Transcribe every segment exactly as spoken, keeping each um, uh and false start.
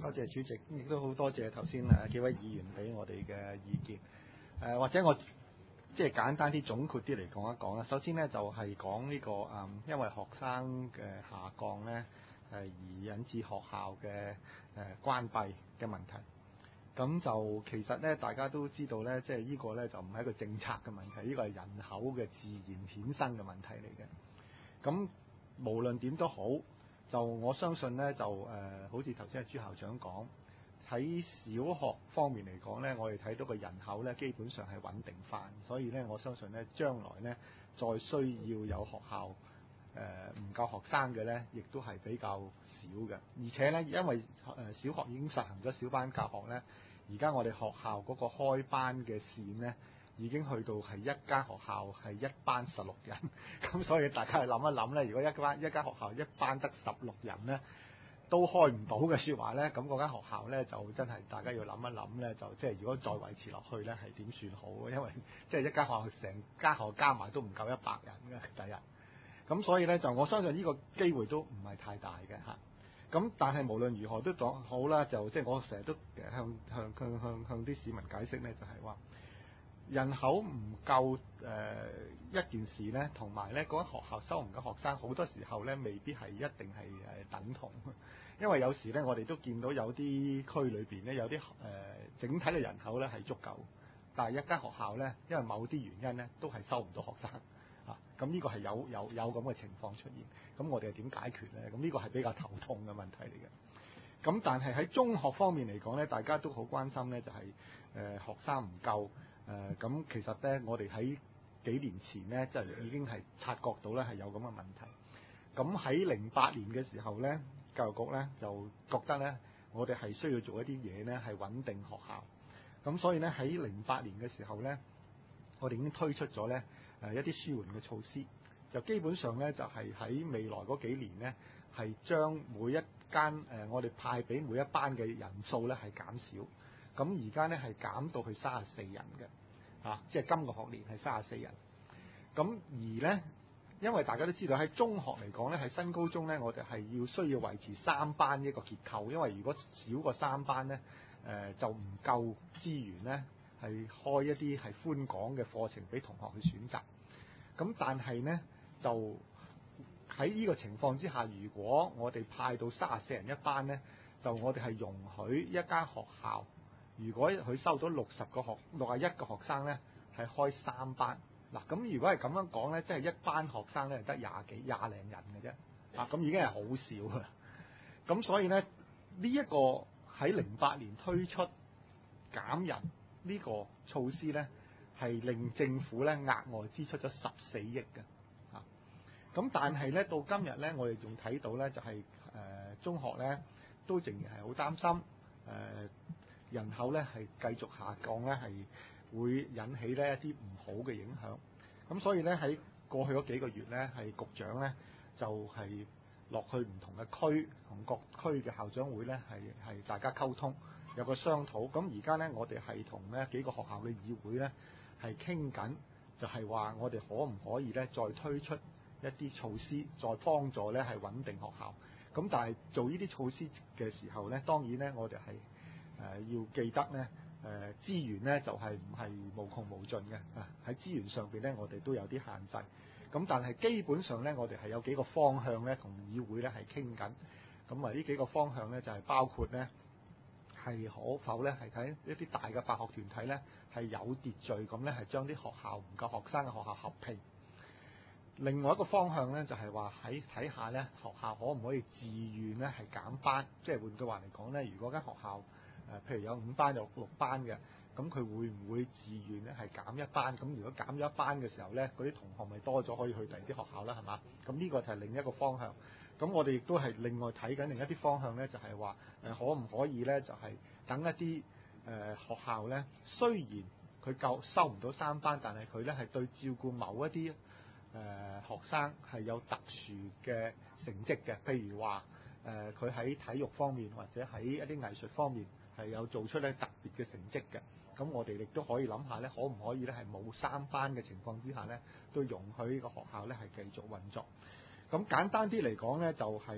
多謝主席，亦都好多謝頭先誒幾位議員俾我哋嘅意見。誒、呃、或者我即係簡單啲總括啲嚟講一講啦。首先呢，就係、是、講呢、這個誒、嗯，因為學生嘅下降呢，誒而引致學校嘅誒、呃、關閉嘅問題。咁就其實呢，大家都知道呢，即係呢個呢，就唔係一個政策嘅問題，呢、這個係人口嘅自然衍生嘅問題嚟嘅。咁無論點都好。就我相信呢，就誒、呃、好似頭先阿朱校長講，喺小學方面嚟講呢，我哋睇到個人口呢基本上係穩定翻，所以呢，我相信呢，將來呢，再需要有學校誒唔、呃、夠學生嘅呢，亦都係比較少嘅。而且呢，因為誒小學已經實行咗小班教學呢，而家我哋學校嗰個開班嘅線呢，已經去到係一間學校係一班十六人，咁所以大家去諗一諗咧，如果一間一間學校一班得十六人咧，都開唔到嘅説話咧，咁嗰間學校咧就真係大家要諗一諗咧，就即係如果再維持落去咧，係點算好？因為即係一間學校成間學校加埋都唔夠一百人嘅第日，咁所以咧就我相信呢個機會都唔係太大嘅嚇。咁但係無論如何都講好啦，就即係我成日都向向向向向啲市民解釋咧，就係話。人口唔夠誒、呃、一件事呢，同埋呢嗰間學校收唔夠學生，好多時候呢未必係一定係誒等同，因為有時呢，我哋都見到有啲區裏邊呢，有啲誒、呃、整體嘅人口呢係足夠，但係一間學校呢，因為某啲原因呢，都係收唔到學生啊，咁呢個係有有有咁嘅情況出現，咁我哋係點解決呢？咁呢個係比較頭痛嘅問題嚟嘅。咁但係喺中學方面嚟講呢，大家都好關心呢，就係、是、誒、呃、學生唔夠。誒咁、呃、其實咧，我哋喺幾年前咧，即係已經係察覺到咧係有咁嘅問題。咁喺零八年嘅時候咧，教育局咧就覺得咧，我哋係需要做一啲嘢咧，係穩定學校。咁所以咧喺零八年嘅時候咧，我哋已經推出咗咧誒一啲舒緩嘅措施，就基本上咧就係、是、喺未來嗰幾年咧，係將每一間誒、呃、我哋派俾每一班嘅人數咧係減少。咁而家咧係減到去三十四人嘅，嚇、啊，即係今個學年係三十四人。咁而咧，因為大家都知道喺中學嚟講咧，喺新高中咧，我哋係要需要維持三班一個結構，因為如果少過三班咧，誒、呃、就唔夠資源咧，係開一啲係寬廣嘅課程俾同學去選擇。咁但係咧，就喺呢個情況之下，如果我哋派到三十四人一班咧，就我哋係容許一間學校。如果佢收到六十個學六十一個學生咧，係開三班嗱。咁如果係咁樣講咧，即係一班學生咧係得廿幾廿零人嘅啫啊。咁已經係好少啦。咁所以咧呢一、這個喺零八年推出減人呢個措施咧，係令政府咧額外支出咗十四億嘅啊。咁但係咧到今日咧，我哋仲睇到咧就係、是、誒、呃、中學咧都仍然係好擔心誒。呃人口咧係繼續下降咧，係會引起咧一啲唔好嘅影響。咁所以咧喺過去嗰幾個月咧，係局長咧就係、是、落去唔同嘅區，同各區嘅校長會咧係係大家溝通，有個商討。咁而家咧我哋係同咧幾個學校嘅議會咧係傾緊，就係、是、話我哋可唔可以咧再推出一啲措施，再幫助咧係穩定學校。咁但係做呢啲措施嘅時候咧，當然咧我哋係。誒、呃、要記得咧，誒、呃、資源咧就係唔係無窮無盡嘅啊！喺資源上邊咧，我哋都有啲限制。咁但係基本上咧，我哋係有幾個方向咧，同議會咧係傾緊。咁啊，呢幾個方向咧就係、是、包括咧係可否咧係睇一啲大嘅辦學團體咧係有秩序咁咧係將啲學校唔夠學生嘅學校合併。另外一個方向咧就係話喺睇下咧學校可唔可以自願咧係減班，即係換句話嚟講咧，如果間學校誒、呃，譬如有五班有六班嘅，咁佢會唔會自願咧係減一班？咁如果減咗一班嘅時候咧，嗰啲同學咪多咗可以去第二啲學校啦，係嘛？咁呢個就係另一個方向。咁我哋亦都係另外睇緊另一啲方向咧，就係話誒可唔可以咧，就係、是、等一啲誒、呃、學校咧，雖然佢夠收唔到三班，但係佢咧係對照顧某一啲誒、呃、學生係有特殊嘅成績嘅，譬如話誒佢喺體育方面或者喺一啲藝術方面。係有做出咧特別嘅成績嘅，咁我哋亦都可以諗下咧，可唔可以咧係冇三班嘅情況之下咧，都容許呢個學校咧係繼續運作。咁簡單啲嚟講咧，就係、是、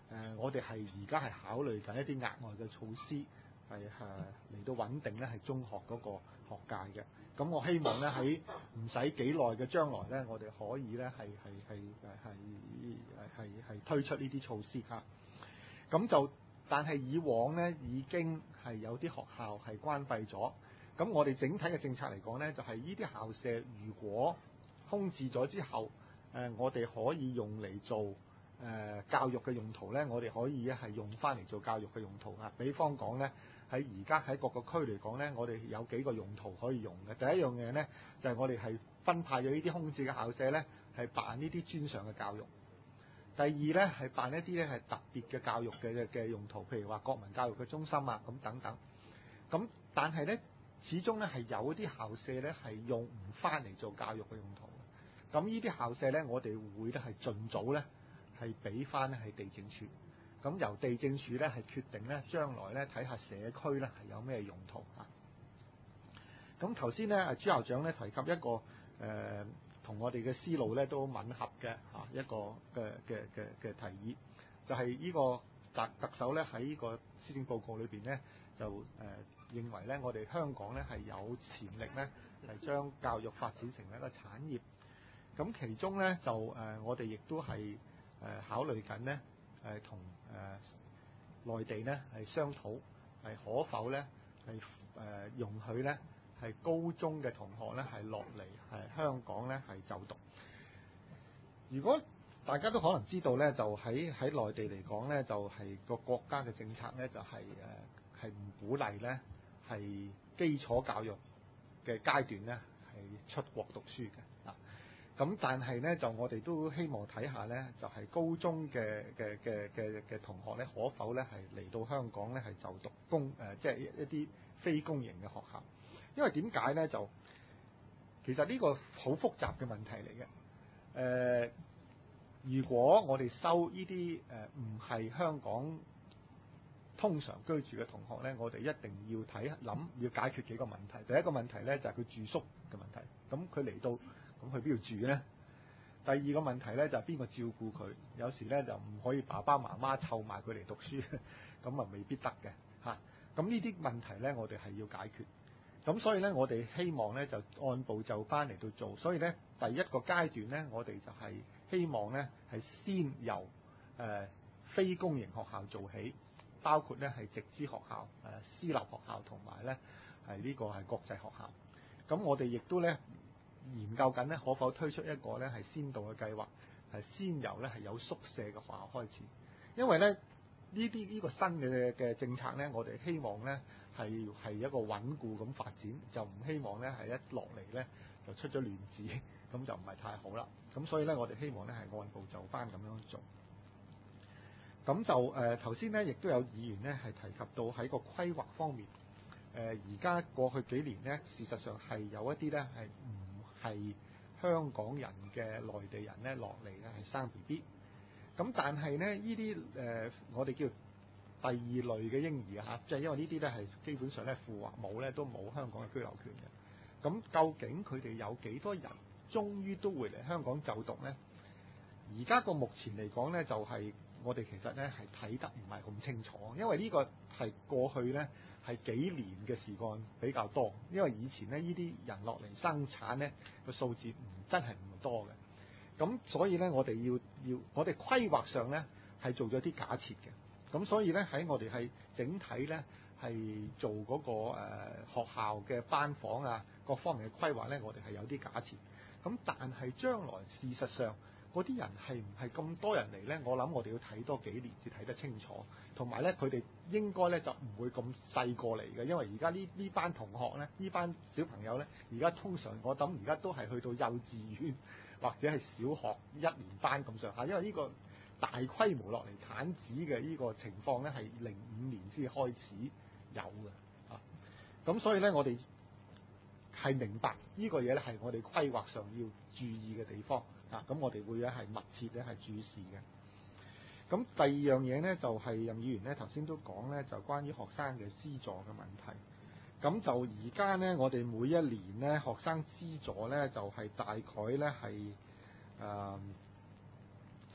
呃、我哋係而家係考慮緊一啲額外嘅措施，係誒嚟到穩定咧係中學嗰個學界嘅。咁我希望咧喺唔使幾耐嘅將來咧，我哋可以咧係係係誒係係係推出呢啲措施嚇。咁就但係以往咧已經係有啲學校係關閉咗。咁我哋整體嘅政策嚟講咧，就係呢啲校舍如果空置咗之後，誒、呃、我哋可以用嚟做誒、呃、教育嘅用途咧，我哋可以咧係用翻嚟做教育嘅用途啊。比方講咧，喺而家喺各個區嚟講咧，我哋有幾個用途可以用嘅。第一樣嘢咧，就係、是、我哋係分派咗呢啲空置嘅校舍咧，係辦呢啲專上嘅教育。第二咧係辦一啲咧係特別嘅教育嘅嘅用途，譬如話國民教育嘅中心啊，咁等等。咁但係咧，始終咧係有啲校舍咧係用唔翻嚟做教育嘅用途。咁呢啲校舍咧，我哋會咧係盡早咧係俾翻咧係地政處。咁由地政處咧係決定咧將來咧睇下社區咧係有咩用途啊。咁頭先咧朱校長咧提及一個誒同、呃、我哋嘅思路咧都吻合嘅嚇一個嘅嘅嘅嘅提議，就係、是、呢個特特首咧喺呢個施政報告裏邊咧就誒、呃、認為咧我哋香港咧係有潛力咧係將教育發展成為一個產業。咁其中咧就誒、呃、我哋亦都係誒、呃、考慮緊咧誒同誒內地咧係商討係可否咧係誒容許咧係高中嘅同學咧係落嚟係香港咧係就讀。如果大家都可能知道咧，就喺喺內地嚟講咧，就係、是、個國家嘅政策咧就係誒係唔鼓勵咧係基礎教育嘅階段咧係出國讀書嘅啊。咁但係咧，就我哋都希望睇下咧，就係、是、高中嘅嘅嘅嘅嘅同學咧，可否咧係嚟到香港咧係就讀公誒，即、呃、係、就是、一啲非公營嘅學校。因為點解咧？就其實呢個好複雜嘅問題嚟嘅。誒、呃，如果我哋收呢啲誒唔係香港通常居住嘅同學咧，我哋一定要睇諗要解決幾個問題。第一個問題咧就係、是、佢住宿嘅問題。咁佢嚟到。咁去邊度住咧？第二個問題咧就係邊個照顧佢？有時咧就唔可以爸爸媽媽湊埋佢嚟讀書，咁啊未必得嘅嚇。咁呢啲問題咧，我哋係要解決。咁所以咧，我哋希望咧就按部就班嚟到做。所以咧，第一個階段咧，我哋就係希望咧係先由誒、呃、非公營學校做起，包括咧係直資學校、誒、呃、私立學校同埋咧係呢個係國際學校。咁我哋亦都咧。研究緊咧，可否推出一個咧係先導嘅計劃，係先由咧係有宿舍嘅學校開始。因為咧呢啲呢個新嘅嘅政策咧，我哋希望咧係係一個穩固咁發展，就唔希望咧係一落嚟咧就出咗亂子，咁就唔係太好啦。咁所以咧，我哋希望咧係按部就班咁樣做。咁就誒頭先咧，亦都有議員咧係提及到喺個規劃方面，誒而家過去幾年咧，事實上係有一啲咧係唔係香港人嘅內地人咧落嚟咧係生 B B， 咁但係咧呢啲誒、呃、我哋叫第二類嘅嬰兒嚇，即係因為呢啲咧係基本上咧父或母咧都冇香港嘅居留權嘅。咁究竟佢哋有幾多人終於都會嚟香港就讀咧？而家個目前嚟講咧，就係、是、我哋其實咧係睇得唔係咁清楚，因為呢個係過去咧。係幾年嘅時間比較多，因為以前咧呢啲人落嚟生產咧個數字唔真係唔多嘅，咁所以咧我哋要要我哋規劃上咧係做咗啲假設嘅，咁所以咧喺我哋係整體咧係做嗰、那個誒、呃、學校嘅班房啊各方面嘅規劃咧，我哋係有啲假設，咁但係將來事實上。嗰啲人係唔係咁多人嚟呢？我諗我哋要睇多幾年至睇得清楚，同埋呢，佢哋應該呢就唔會咁細個嚟嘅，因為而家呢呢班同學呢，呢班小朋友呢，而家通常我諗而家都係去到幼稚園或者係小學一年班咁上下，因為呢個大規模落嚟產子嘅呢個情況呢，係零五年先開始有嘅啊，咁所以呢，我哋係明白呢個嘢呢，係我哋規劃上要注意嘅地方。啊，咁我哋會咧係密切咧係注視嘅。咁第二樣嘢咧就係、是、任議員咧頭先都講咧，就關於學生嘅資助嘅問題。咁就而家咧，我哋每一年咧學生資助咧就係、是、大概咧係誒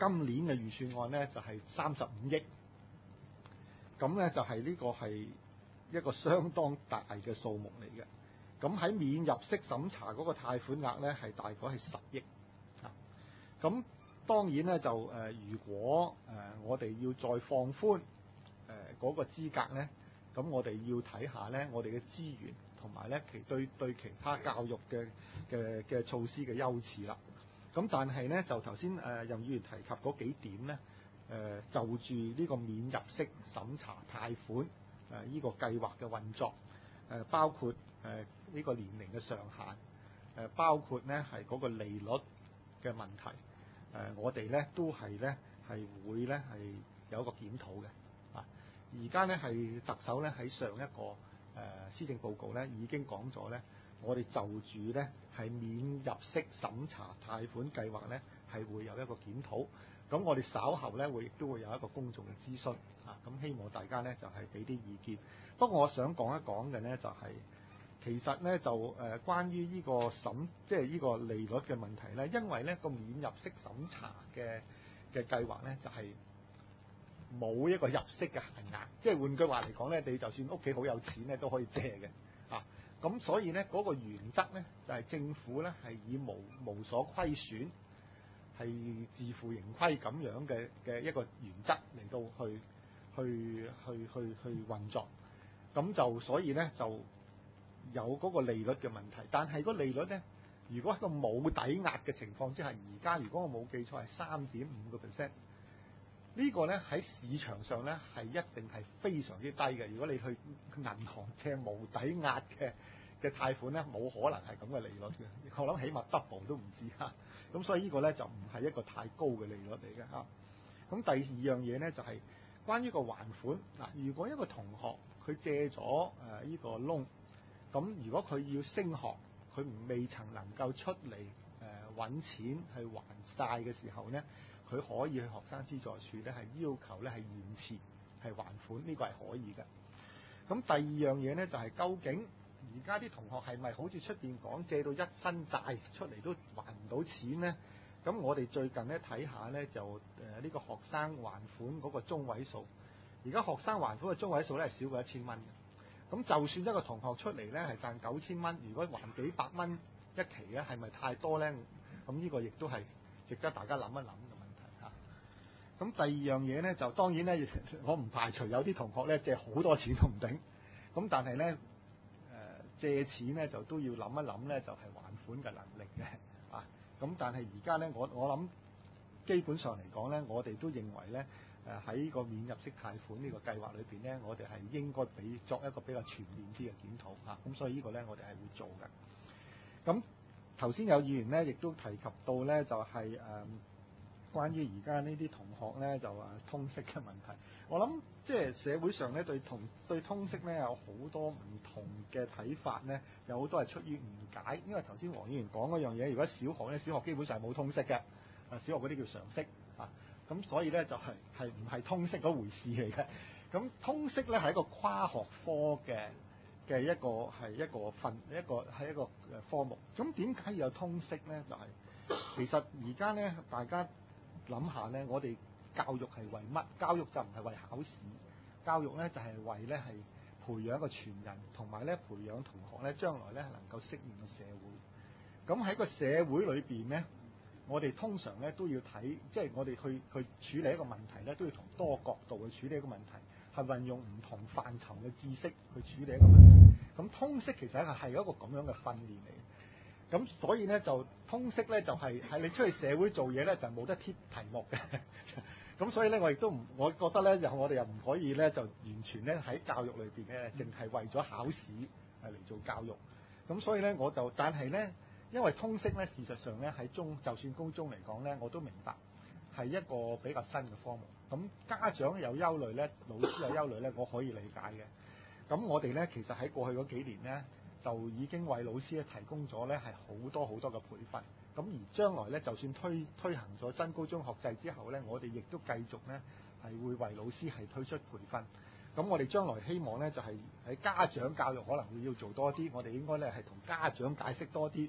今年嘅預算案咧就係三十五億，咁咧就係呢個係一個相當大嘅數目嚟嘅。咁喺免入息審查嗰個貸款額咧係大概係十億啊。咁當然咧就誒、呃，如果誒、呃、我哋要再放寬誒嗰個資格咧，咁我哋要睇下咧我哋嘅資源同埋咧其對對其他教育嘅嘅嘅措施嘅優次啦。咁但係咧就頭先誒任議員提及嗰幾點咧，誒、呃、就住呢個免入息審查貸款誒呢、呃這個計劃嘅運作，誒、呃、包括誒呢、呃這個年齡嘅上限，誒、呃、包括咧係嗰個利率嘅問題，誒、呃、我哋咧都係咧係會咧係有一個檢討嘅。啊，而家咧係特首咧喺上一個誒、呃、施政報告咧已經講咗咧。我哋就住咧係免入息審查貸款計劃咧係會有一個檢討，咁我哋稍後咧會亦都會有一個公眾嘅諮詢啊，咁希望大家咧就係俾啲意見。不過我想講一講嘅咧就係、是、其實咧就誒、呃、關於呢個審即係呢個利率嘅問題咧，因為咧個免入息審查嘅嘅計劃咧就係、是、冇一個入息嘅限額，即係換句話嚟講咧，你就算屋企好有錢咧都可以借嘅啊。咁所以咧，嗰個原則咧就係政府咧係以無無所虧損，係自負盈虧咁樣嘅嘅一個原則嚟到去去去去去運作。咁就所以咧就有嗰個利率嘅問題，但係個利率咧，如果喺個冇抵押嘅情況之下，而家如果我冇記錯係三點五個 percent，呢個咧喺市場上咧係一定係非常之低嘅。如果你去銀行借冇抵押嘅嘅貸款咧，冇可能係咁嘅利率嘅。我諗起碼 double 都唔止嚇。咁所以呢個咧就唔係一個太高嘅利率嚟嘅嚇。咁第二樣嘢咧就係、是、關於個還款嗱。如果一個同學佢借咗誒呢個 loan，咁如果佢要升學，佢未曾能夠出嚟誒揾錢去還晒嘅時候咧，佢可以去學生資助處咧係要求咧係延遲係還款，呢、這個係可以嘅。咁第二樣嘢咧就係、是、究竟而家啲同學係咪好似出邊講借到一身債出嚟都還唔到錢咧？咁我哋最近咧睇下咧就誒呢、呃這個學生還款嗰個中位數，而家學生還款嘅中位數咧係少過一千蚊嘅。咁就算一個同學出嚟咧係賺九千蚊，如果還幾百蚊一期咧，係咪太多咧？咁呢個亦都係值得大家諗一諗嘅問題嚇。咁第二樣嘢咧就當然咧，我唔排除有啲同學咧借好多錢都唔頂。咁但係咧誒借錢咧就都要諗一諗咧，就係、是、還款嘅能力嘅啊。咁但係而家咧我我諗基本上嚟講咧，我哋都認為咧。誒喺個免入息貸款呢個計劃裏邊咧，我哋係應該俾作一個比較全面啲嘅檢討嚇，咁、啊、所以個呢個咧我哋係會做嘅。咁頭先有議員咧亦都提及到咧，就係、是、誒、呃、關於而家呢啲同學咧就話通識嘅問題。我諗即係社會上咧對同對通識咧有好多唔同嘅睇法咧，有好多係出於誤解。因為頭先黃議員講嗰樣嘢，如果小學咧，小學基本上係冇通識嘅，啊小學嗰啲叫常識啊。咁所以咧就係係唔係通識嗰回事嚟嘅。咁通識咧係一個跨學科嘅嘅一個係一個分一個係一個誒科目。咁點解要有通識咧？就係、是、其實而家咧大家諗下咧，我哋教育係為乜？教育就唔係為考試，教育咧就係、是、為咧係培養一個全人，同埋咧培養同學咧將來咧能夠適應個社會。咁喺個社會裏邊咧。我哋通常咧都要睇，即係我哋去去處理一個問題咧，都要從多角度去處理一個問題，係運用唔同範疇嘅知識去處理一個問題。咁通識其實係係一個咁樣嘅訓練嚟嘅。咁所以咧就通識咧就係、是、係你出去社會做嘢咧就冇得貼題目嘅。咁所以咧我亦都唔，我覺得咧又我哋又唔可以咧就完全咧喺教育裏邊咧淨係為咗考試係嚟做教育。咁所以咧我就，但係咧。因為通識咧，事實上咧喺中，就算高中嚟講咧，我都明白係一個比較新嘅科目。咁家長有憂慮咧，老師有憂慮咧，我可以理解嘅。咁我哋咧其實喺過去嗰幾年咧，就已經為老師咧提供咗咧係好多好多嘅培訓。咁而將來咧，就算推推行咗新高中學制之後咧，我哋亦都繼續咧係會為老師係推出培訓。咁我哋將來希望咧就係喺家長教育可能會要做多啲，我哋應該咧係同家長解釋多啲。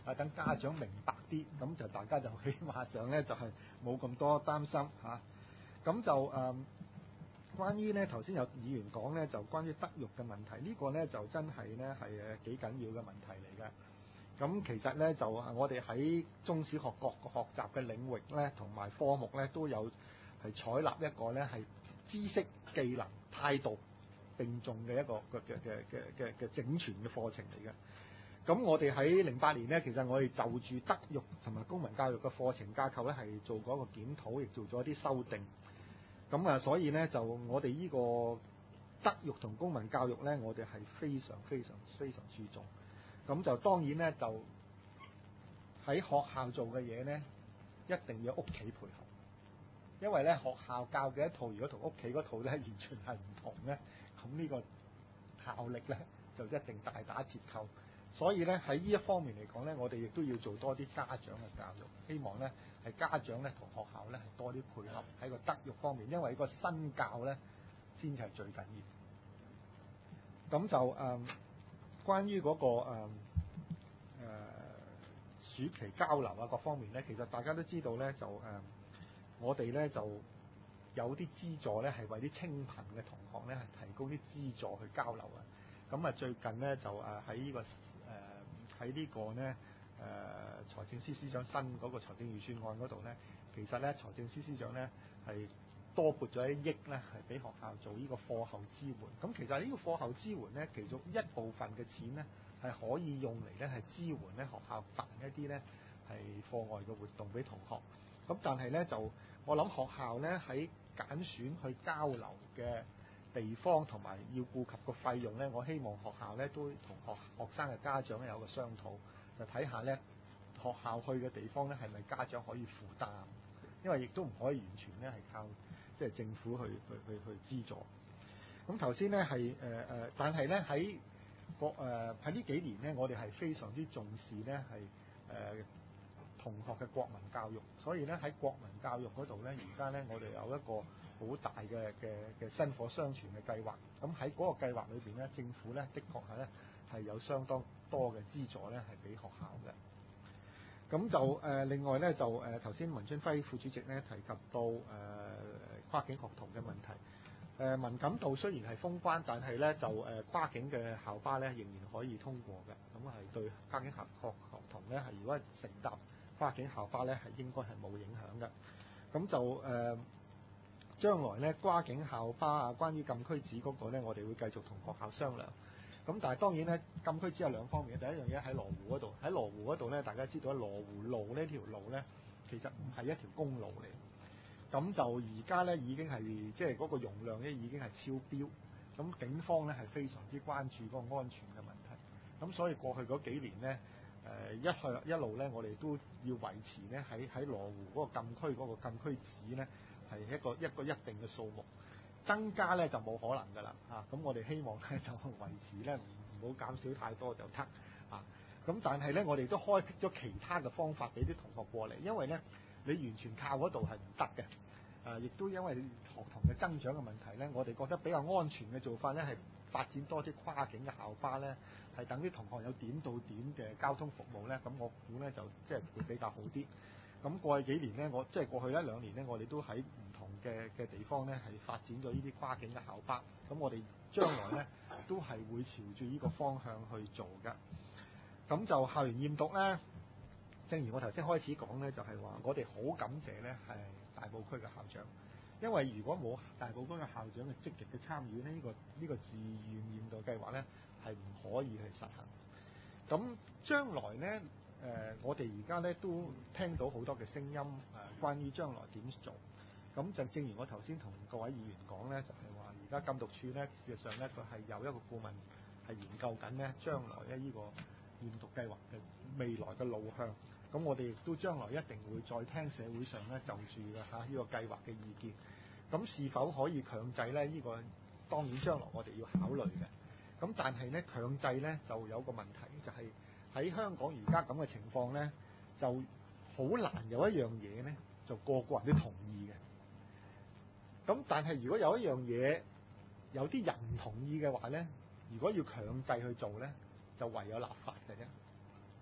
啊等家長明白啲，咁就大家就起碼上咧就係冇咁多擔心嚇。咁、啊、就誒、嗯、關於咧頭先有議員講咧，就關於德育嘅問題，呢、這個咧就真係咧係誒幾緊要嘅問題嚟嘅。咁其實咧就我哋喺中小學各個學習嘅領域咧，同埋科目咧都有係採納一個咧係知識、技能、態度並重嘅一個嘅嘅嘅嘅嘅整全嘅課程嚟嘅。咁我哋喺零八年咧，其實我哋就住德育同埋公民教育嘅課程架構咧，係做過一個檢討，亦做咗一啲修訂。咁啊，所以咧就我哋呢個德育同公民教育咧，我哋係非常非常非常注重。咁就當然咧，就喺學校做嘅嘢咧，一定要屋企配合，因為咧學校教嘅一套，如果同屋企嗰套咧完全係唔同咧，咁呢個效力咧就一定大打折扣。所以咧喺呢一方面嚟講咧，我哋亦都要做多啲家長嘅教育，希望咧係家長咧同學校咧係多啲配合喺個德育方面，因為個身教咧先至係最緊要。咁就誒、嗯、關於嗰、那個誒、嗯呃、暑期交流啊各方面咧，其實大家都知道咧，就誒、嗯、我哋咧就有啲資助咧係為啲清貧嘅同學咧係提供啲資助去交流啊。咁啊最近咧就誒喺呢個誒喺呢個咧誒財政司司長新嗰個財政預算案嗰度咧，其實咧財政司司長咧係多撥咗一億咧係俾學校做呢個課後支援。咁其實呢個課後支援咧，其中一部分嘅錢咧係可以用嚟咧係支援咧學校辦一啲咧係課外嘅活動俾同學。咁但係咧就我諗學校咧喺揀選去交流嘅地方同埋要顧及個費用咧，我希望學校咧都同學學生嘅家長咧有個商討，就睇下咧學校去嘅地方咧係咪家長可以負擔，因為亦都唔可以完全咧係靠即係政府去去去去資助。咁頭先咧係誒誒，但係咧喺國誒喺呢幾年咧，我哋係非常之重視咧係誒同學嘅國民教育，所以咧喺國民教育嗰度咧，而家咧我哋有一個好大嘅嘅嘅薪火相傳嘅計劃。咁喺嗰個計劃裏邊咧，政府咧的確係咧係有相當多嘅資助咧係俾學校嘅。咁就誒、呃、另外咧就誒頭先文春輝副主席咧提及到誒、呃、跨境學童嘅問題。誒、呃、文錦渡雖然係封關，但係咧就誒、呃、跨境嘅校巴咧仍然可以通過嘅。咁係對跨境學學學童咧係如果乘搭跨境校巴咧係應該係冇影響嘅。咁就誒、呃、將來咧跨境校巴啊，關於禁區紙嗰個咧，我哋會繼續同學校商量。咁但係當然咧，禁區紙有兩方面。第一樣嘢喺羅湖嗰度，喺羅湖嗰度咧，大家知道羅湖路呢條路咧，其實唔係一條公路嚟。咁就而家咧已經係即係嗰個容量咧已經係超標。咁警方咧係非常之關注嗰個安全嘅問題。咁所以過去嗰幾年咧，誒一向一路咧，我哋都要維持咧喺喺羅湖嗰個禁區嗰個禁區紙咧係一個一個一定嘅數目。增加咧就冇可能㗎啦嚇，咁、啊、我哋希望咧就維持咧唔唔好減少太多就得啊。咁但係咧我哋都開闢咗其他嘅方法俾啲同學過嚟，因為咧你完全靠嗰度係唔得嘅。誒、啊，亦都因為學童嘅增長嘅問題咧，我哋覺得比較安全嘅做法咧係發展多啲跨境嘅校巴咧，係等啲同學有點到點嘅交通服務咧，咁我估咧就即係會比較好啲。咁過去幾年咧，我即係過去一兩年咧，我哋都喺唔同嘅嘅地方咧，係發展咗呢啲跨境嘅校巴。咁我哋將來咧都係會朝住呢個方向去做嘅。咁就校園驗讀咧，正如我頭先開始講咧，就係話我哋好感謝咧係大埔區嘅校長，因為如果冇大埔區嘅校長嘅積極嘅參與咧，呢個呢個自願驗讀計劃咧係唔可以去實行。咁將來咧。誒、呃，我哋而家咧都聽到好多嘅聲音，誒、呃，關於將來點做。咁就正如我頭先同各位議員講咧，就係話而家禁毒處咧，事實上咧佢係有一個顧問係研究緊咧將來咧呢個驗毒計劃嘅未來嘅路向。咁我哋亦都將來一定會再聽社會上咧就住嘅嚇呢個計劃嘅意見。咁是否可以強制咧？呢、這個當然將來我哋要考慮嘅。咁但係咧強制咧就有個問題，就係、是。喺香港而家咁嘅情況咧，就好難有一樣嘢咧，就個個人都同意嘅。咁但係如果有一樣嘢，有啲人唔同意嘅話咧，如果要強制去做咧，就唯有立法嘅啫。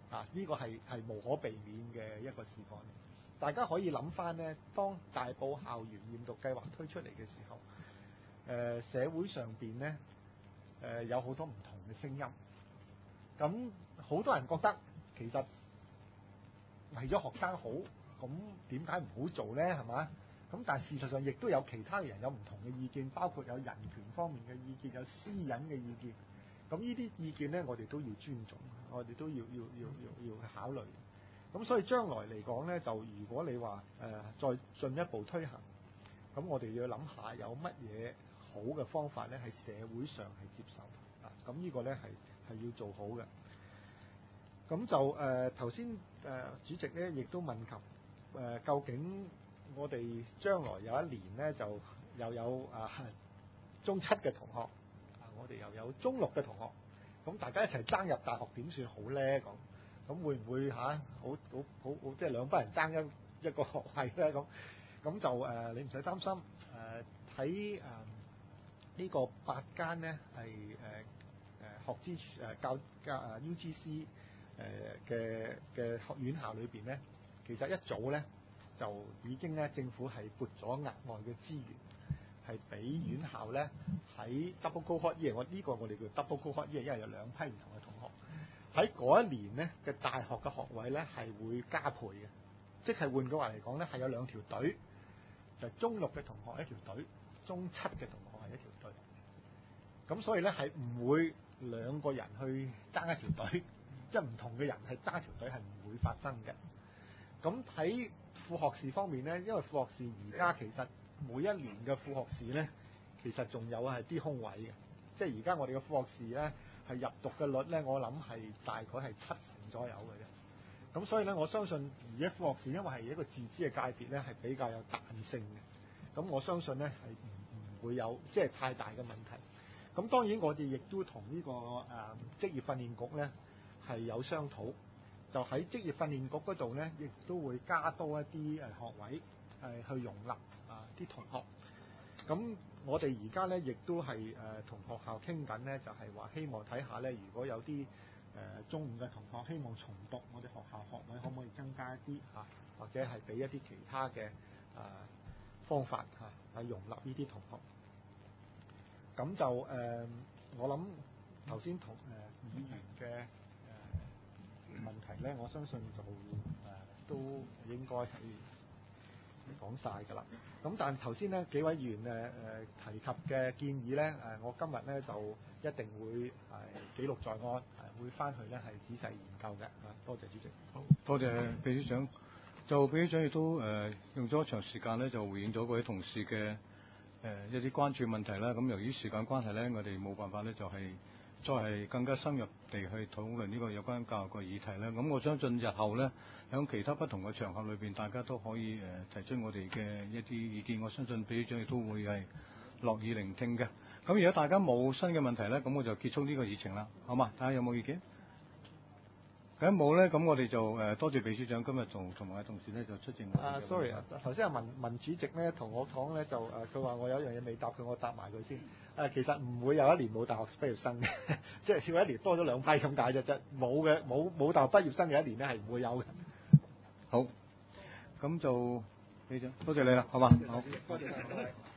啊！呢、這個係係無可避免嘅一個事況。大家可以諗翻咧，當大埔校園驗毒計劃推出嚟嘅時候，誒、呃、社會上邊咧誒有好多唔同嘅聲音。咁好多人覺得其實為咗學生好，咁點解唔好做咧？係嘛？咁但係事實上亦都有其他人有唔同嘅意見，包括有人權方面嘅意見，有私隱嘅意見。咁呢啲意見咧，我哋都要尊重，我哋都要要要要要考慮。咁所以將來嚟講咧，就如果你話誒、呃、再進一步推行，咁我哋要諗下有乜嘢好嘅方法咧，喺社會上係接受啊。咁呢個咧係係要做好嘅。咁就誒頭先誒主席咧，亦都問及誒、呃、究竟我哋將來有一年咧，就又有啊中七嘅同學，啊我哋又有中六嘅同學，咁大家一齊爭入大學點算好咧？咁咁會唔會嚇、啊、好好好好即係兩班人爭一一個學位咧？咁咁就誒、呃、你唔使擔心誒喺誒呢個八間咧係誒誒學資誒教教誒 U G C。誒嘅嘅學院校裏邊咧，其實一早咧就已經咧政府係撥咗額外嘅資源，係俾院校咧喺 double cohort year，我呢個我哋叫 double cohort year，因為有兩批唔同嘅同學喺嗰一年咧嘅大學嘅學位咧係會加倍嘅，即係換句話嚟講咧係有兩條隊，就係、中六嘅同學一條隊，中七嘅同學係一條隊，咁所以咧係唔會兩個人去爭一條隊。即係唔同嘅人係揸條隊係唔會發生嘅。咁喺副學士方面咧，因為副學士而家其實每一年嘅副學士咧，其實仲有係啲空位嘅。即係而家我哋嘅副學士咧係入讀嘅率咧，我諗係大概係七成左右嘅啫。咁所以咧，我相信而家副學士因為係一個自資嘅界別咧，係比較有彈性嘅。咁我相信咧係唔唔會有即係太大嘅問題。咁當然我哋亦都同呢個誒職業訓練局咧。係有商討，就喺職業訓練局嗰度咧，亦都會加多一啲誒學位，誒去容納啊啲同學。咁我哋而家咧，亦都係誒同學校傾緊咧，就係話希望睇下咧，如果有啲誒中五嘅同學希望重讀我哋學校學位，可唔可以增加一啲嚇，或者係俾一啲其他嘅誒方法嚇，去容納呢啲同學。咁就誒，我諗頭先同誒議員嘅問題咧，我相信就誒、呃、都應該係講晒㗎啦。咁但係頭先咧幾位議員誒誒、呃、提及嘅建議咧，誒、呃、我今日咧就一定會係、呃、記錄在案，係、呃、會翻去咧係仔細研究嘅。啊，多謝主席。 好，多謝秘書長。就秘書長亦都誒、呃、用咗長時間咧，就回應咗各位同事嘅誒、呃、一啲關注問題啦。咁由於時間關係咧，我哋冇辦法咧，就係、是。再係更加深入地去討論呢個有關教育嘅議題咧，咁我相信日後咧喺其他不同嘅場合裏邊，大家都可以誒、呃、提出我哋嘅一啲意見，我相信秘書長亦都會係樂意聆聽嘅。咁如果大家冇新嘅問題咧，咁我就結束呢個議程啦，好嘛？睇下有冇意見？咁冇咧，咁我哋就誒、呃、多謝秘書長今日同同埋同事咧就出席。 啊、uh,，sorry 啊，頭先阿文文主席咧同我講咧就誒，佢、呃、話我有一樣嘢未答佢，我答埋佢先。誒、呃，其實唔會有一年冇大學畢業生嘅，即係少一年多咗兩批咁解啫，啫冇嘅，冇冇大學畢業生嘅一年咧係唔會有嘅。 好，咁就秘書長多謝你啦，好嘛？好， 多謝各位。